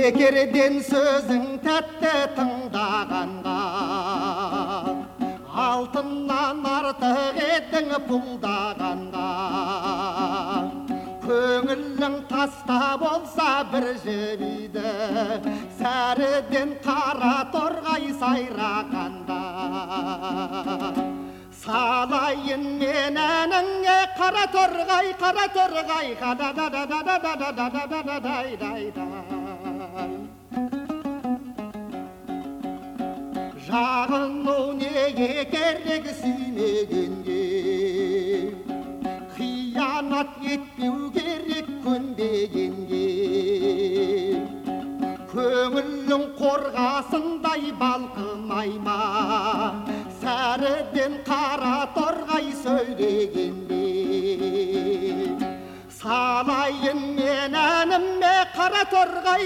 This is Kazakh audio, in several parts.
бекерден сөзің тәтті тыңдағанға алтыннан артық едің пұлдағанға көңілің таста болса бір жебейді сәріден қара торғай сайрағанда салайын мен әніңе қара торғай жағыну неге керек сүймегенге қиянат етпеу керек көнбегенге көңілің қорғасындай балқымай ма сәріден қара торғай сөйлегенде салайын мен әніме қара торғай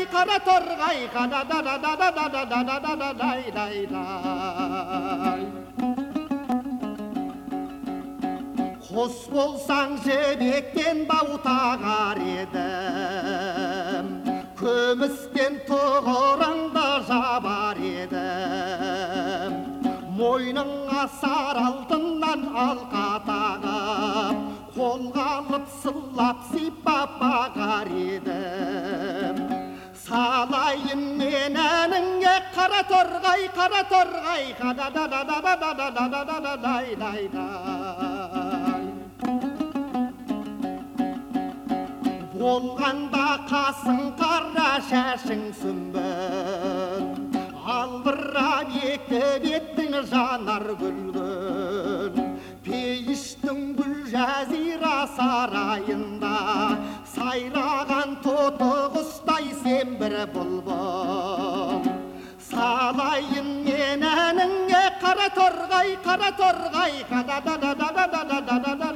қос болсаң жібектен бау тағар едім күмістен тұғырыңды жабар едім мойныңа сары алтыннан алқа тағып қолға алып сылап сипап бағар едім салайын мен әніңе қара торғай болғанда қасың қара шашың сүмбіл албырап екі беттің жанар гүлгүл пейіштің гүл жазира сарайында сайраған тоты құстай сен бір бұлбұл салайын мен әніңе қара торғай